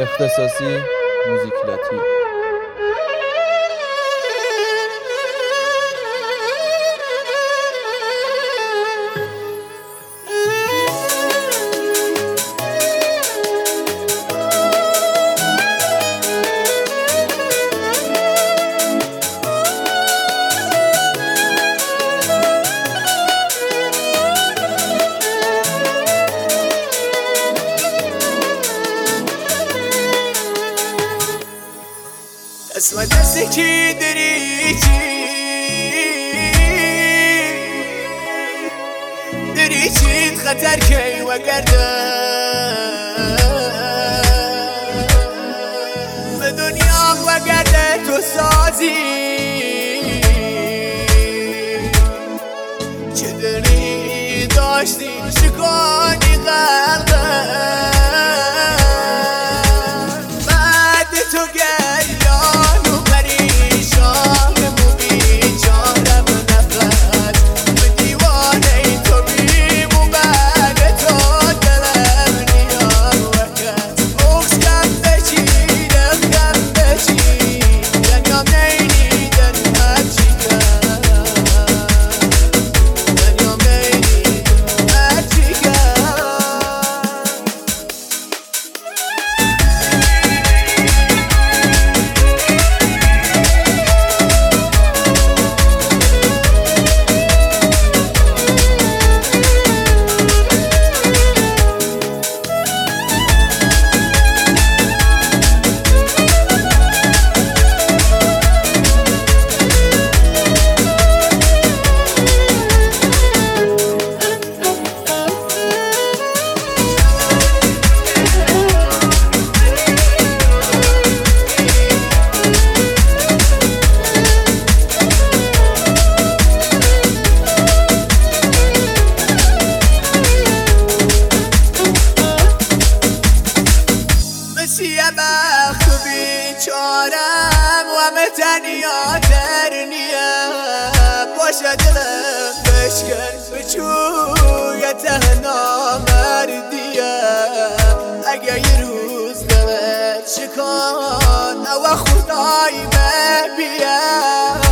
اختصاصی موزیکلتی. اسم دستکی دریچین خطر کی وگرده به دنیا وگرده تو سازی چه دری داشتی شکانی قلبه بعد تو بیچارم و متنیا ترنیم باشه دلم بشکن بچوی تهنا مردیم اگه یه روز دلت شکان و خدای ببیم